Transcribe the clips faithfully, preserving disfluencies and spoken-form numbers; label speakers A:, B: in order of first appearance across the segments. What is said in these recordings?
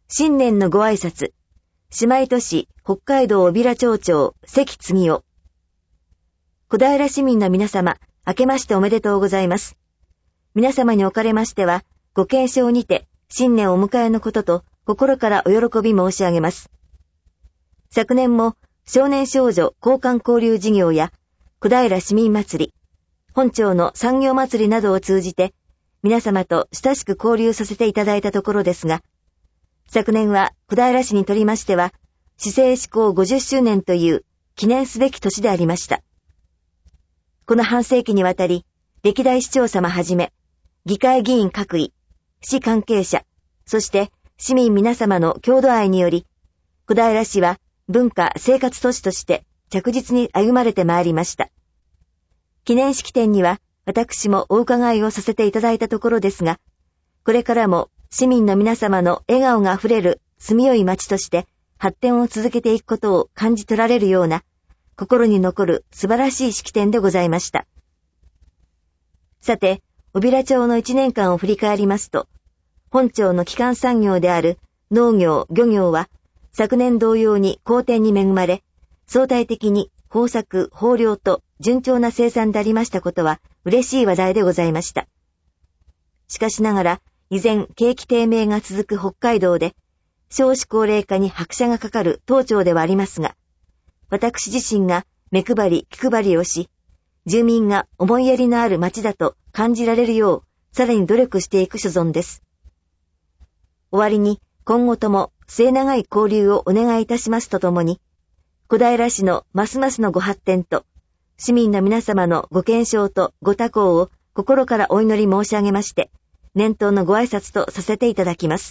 A: 新年のご挨拶。姉妹都市、北海道小平町長、関次夫。小平市民の皆様、明けましておめでとうございます。皆様におかれましては、ご健勝にて、新年をお迎えのことと、心からお喜び申し上げます。昨年も、少年少女交換交流事業や、小平市民祭り、本町の産業祭りなどを通じて、皆様と親しく交流させていただいたところですが、昨年は小平市にとりましては、市政施行ごじゅっしゅうねんという記念すべき年でありました。この半世紀にわたり、歴代市長様はじめ、議会議員各位、市関係者、そして市民皆様の郷土愛により、小平市は文化生活都市として着実に歩まれてまいりました。記念式典には私もお伺いをさせていただいたところですが、これからも市民の皆様の笑顔があふれる住みよい町として発展を続けていくことを感じ取られるような心に残る素晴らしい式典でございました。さて、小平町の一年間を振り返りますと、本町の基幹産業である農業・漁業は昨年同様に好天に恵まれ、相対的に豊作・豊漁と順調な生産でありましたことは嬉しい話題でございました。しかしながら、依然景気低迷が続く北海道で、少子高齢化に拍車がかかる当町ではありますが、私自身が目配り気配りをし、住民が思いやりのある町だと感じられるよう、さらに努力していく所存です。終わりに、今後とも末永い交流をお願いいたしますとともに、小平市のますますのご発展と、市民の皆様のご健勝とご多幸を心からお祈り申し上げまして、年頭のご挨拶とさせていただきます。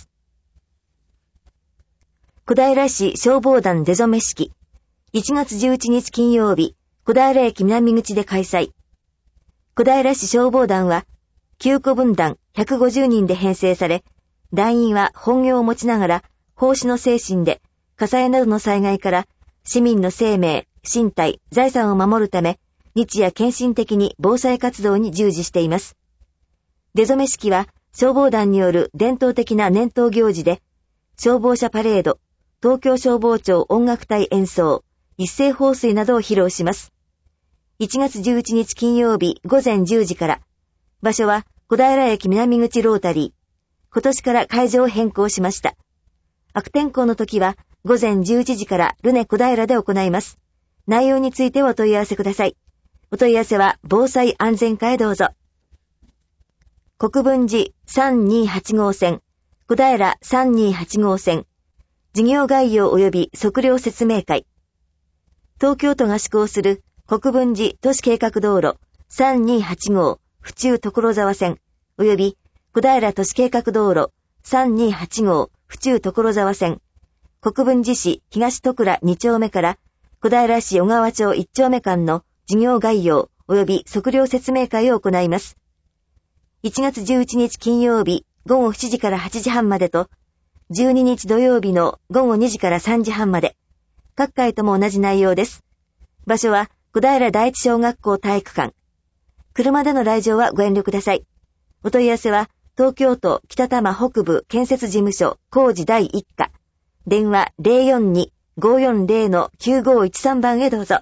A: 小平市消防団出初め式、いちがつじゅういちにち金曜日、小平駅南口で開催。小平市消防団は、きゅうこ分団ひゃくごじゅうにんで編成され、団員は本業を持ちながら、奉仕の精神で、火災などの災害から、市民の生命、身体、財産を守るため、日夜献身的に防災活動に従事しています。出初め式は、消防団による伝統的な年頭行事で、消防車パレード、東京消防庁音楽隊演奏、一斉放水などを披露します。いちがつじゅういちにち金曜日ごぜんじゅうじから、場所は小平駅南口ロータリー。今年から会場を変更しました。悪天候の時はごぜんじゅういちじからルネ小平で行います。内容についてお問い合わせください。お問い合わせは防災安全課へどうぞ。国分寺さんにはちごう線、小平さんにはちごう線、事業概要及び測量説明会。東京都が施行する国分寺都市計画道路さんにはちごう府中所沢線及び小平都市計画道路さんにはちごう府中所沢線、国分寺市東戸倉に丁目から小平市小川町いっ丁目間の事業概要及び測量説明会を行います。いちがつじゅういちにち金曜日ごごしちじからはちじはんまでと、じゅうににち土曜日のごごにじからさんじはんまで、各回とも同じ内容です。場所は小平第一小学校体育館。車での来場はご遠慮ください。お問い合わせは東京都北多摩北部建設事務所工事第一課。電話 ゼロよんに ごーよんゼロ きゅうごいちさん 番へどうぞ。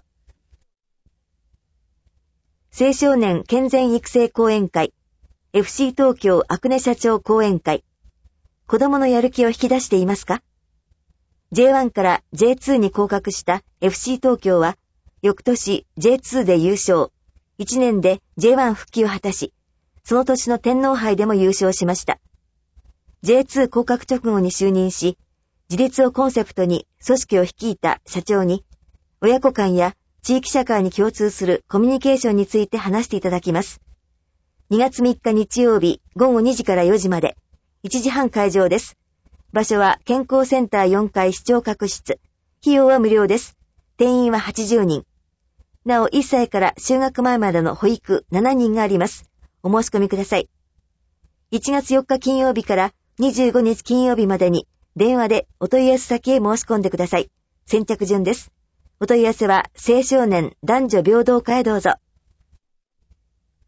A: 青少年健全育成講演会。エフシー 東京阿久根社長講演会。子供のやる気を引き出していますか？ ジェイワン から ジェイツー に降格した エフシー 東京は、翌年 ジェイツー で優勝。いちねんで ジェイワン 復帰を果たし、その年の天皇杯でも優勝しました。ジェイツー 降格直後に就任し、自立をコンセプトに組織を率いた社長に、親子間や地域社会に共通するコミュニケーションについて話していただきます。にがつみっか日曜日ごごにじからよじまで、いちじはん会場です。場所は健康センターよんかい視聴覚室。費用は無料です。定員ははちじゅうにん。なおいっさいから就学前までの保育ななにんがあります。お申し込みください。いちがつよっか金曜日からにじゅうごにち金曜日までに電話でお問い合わせ先へ申し込んでください。先着順です。お問い合わせは青少年男女平等課へどうぞ。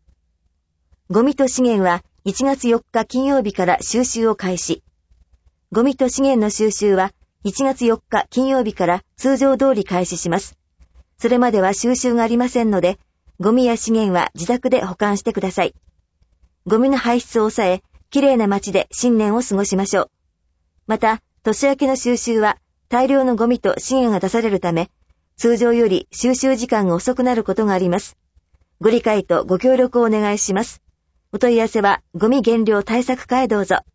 A: ゴミと資源はいちがつよっか金曜日から収集を開始。 ゴミと資源の収集はいちがつよっか金曜日から通常通り開始します。それまでは収集がありませんので、ゴミや資源は自宅で保管してください。ゴミの排出を抑え、きれいな街で新年を過ごしましょう。また、年明けの収集は大量のゴミと資源が出されるため、通常より収集時間が遅くなることがあります。ご理解とご協力をお願いします。お問い合わせはゴミ減量対策課へどうぞ。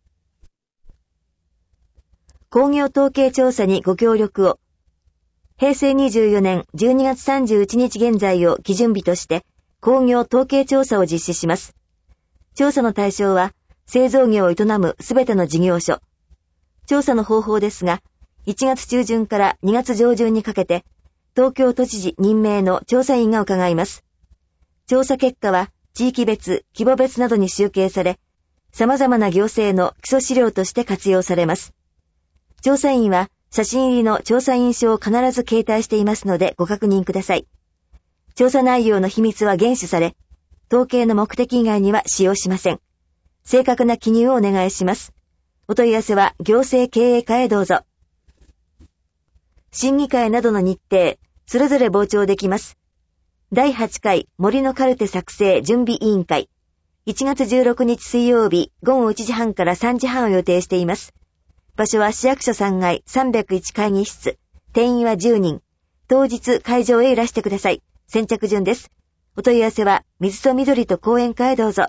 A: 工業統計調査にご協力を。平成にじゅうよねんじゅうにがつさんじゅういちにち現在を基準日として工業統計調査を実施します。調査の対象は製造業を営むすべての事業所。調査の方法ですが、いちがつちゅうじゅんからにがつじょうじゅんにかけて東京都知事任命の調査員が伺います。調査結果は地域別、規模別などに集計され、様々な行政の基礎資料として活用されます。調査員は写真入りの調査員証を必ず携帯していますのでご確認ください。調査内容の秘密は厳守され、統計の目的以外には使用しません。正確な記入をお願いします。お問い合わせは行政経営課へどうぞ。審議会などの日程、それぞれ傍聴できます。だいはちかい森のカルテ作成準備委員会。いちがつじゅうろくにち水曜日ごごいちじはんからさんじはんを予定しています。場所は市役所さんがいさんびゃくいち会議室。定員はじゅうにん。当日会場へいらしてください。先着順です。お問い合わせは水と緑と講演会へどうぞ。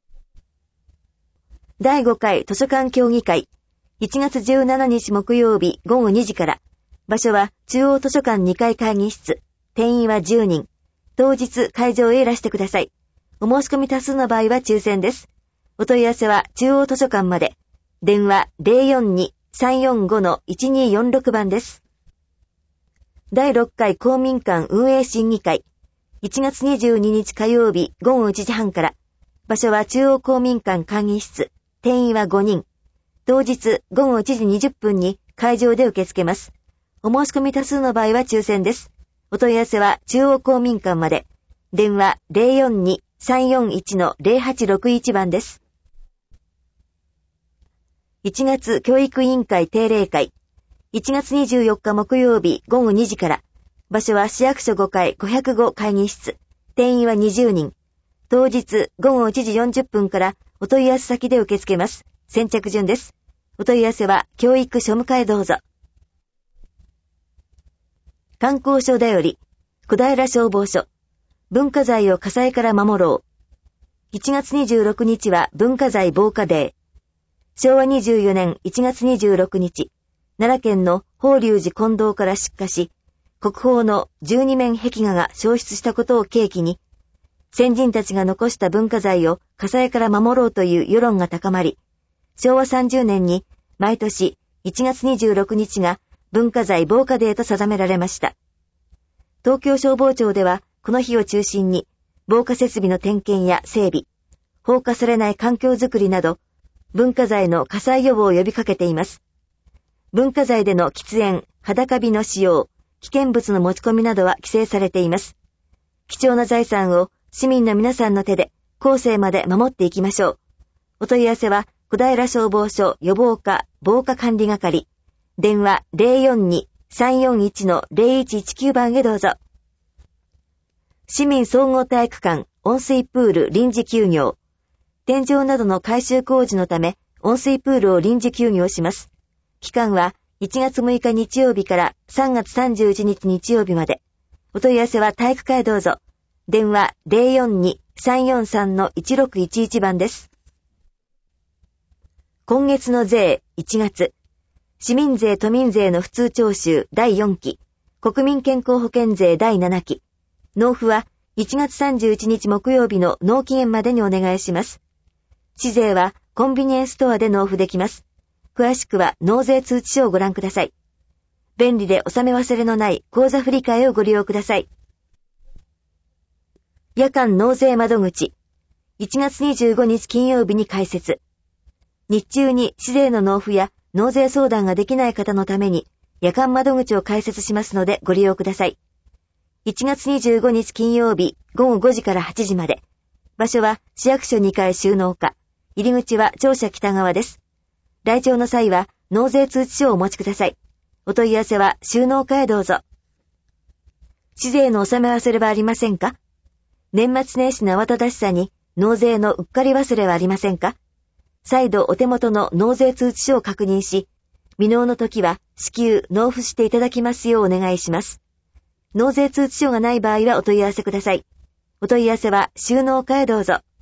A: だいごかい図書館協議会。いちがつじゅうしちにち木曜日ごごにじから。場所は中央図書館にかい会議室。定員はじゅうにん。当日会場へいらしてください。お申し込み多数の場合は抽選です。お問い合わせは中央図書館まで。電話 ゼロよんに さんよんご いちによんろく 番です。だいろっかい公民館運営審議会。いちがつにじゅうににち火曜日ごごいちじはんから。場所は中央公民館会議室。定員はごにん。当日ごごいちじにじゅっぷんに会場で受け付けます。お申し込み多数の場合は抽選です。お問い合わせは中央公民館まで。電話 ゼロよんに さんよんいち ゼロはちろくいち 番です。いちがつ教育委員会定例会。いちがつにじゅうよっか木曜日ごごにじから。場所は市役所ごかいごひゃくご会議室。定員はにじゅうにん。当日ごごいちじよんじゅっぷんからお問い合わせ先で受け付けます。先着順です。お問い合わせは教育庶務課へどうぞ。観光所だより、小平消防署。文化財を火災から守ろう。いちがつにじゅうろくにちは文化財防火デー。しょうわにじゅうよねんいちがつにじゅうろくにち、奈良県の法隆寺金堂から出火し、国宝のじゅうにめん壁画が消失したことを契機に、先人たちが残した文化財を火災から守ろうという世論が高まり、しょうわさんじゅうねんに毎年いちがつにじゅうろくにちが文化財防火デーと定められました。東京消防庁ではこの日を中心に防火設備の点検や整備、放火されない環境づくりなど、文化財の火災予防を呼びかけています。文化財での喫煙、裸火の使用、危険物の持ち込みなどは規制されています。貴重な財産を市民の皆さんの手で後世まで守っていきましょう。お問い合わせは小平消防署予防課防火管理係。電話 ゼロよんに さんよんいち ゼロいちいちきゅう 番へどうぞ。市民総合体育館温水プール臨時休業。天井などの改修工事のため温水プールを臨時休業します。期間はいちがつむいか日曜日からさんがつさんじゅういちにち日曜日まで。お問い合わせは体育課へどうぞ。電話 ゼロよんに さんよんさん いちろくいちいち 番です。今月の税いちがつ。市民税都民税の普通徴収だいよんき。国民健康保険税だいななき。納付はいちがつさんじゅういちにち木曜日の納期限までにお願いします。市税はコンビニエンスストアで納付できます。詳しくは納税通知書をご覧ください。便利で納め忘れのない口座振替をご利用ください。夜間納税窓口。いちがつにじゅうごにち金曜日に開設。日中に市税の納付や納税相談ができない方のために夜間窓口を開設しますのでご利用ください。いちがつにじゅうごにち金曜日ごごごじからはちじまで。場所は市役所にかい収納課。入り口は庁舎北側です。来庁の際は納税通知書をお持ちください。お問い合わせは収納課へどうぞ。紙税の納め忘れはありませんか？年末年始の慌ただしさに納税のうっかり忘れはありませんか？再度お手元の納税通知書を確認し、未納の時は至急納付していただきますようお願いします。納税通知書がない場合はお問い合わせください。お問い合わせは収納課へどうぞ。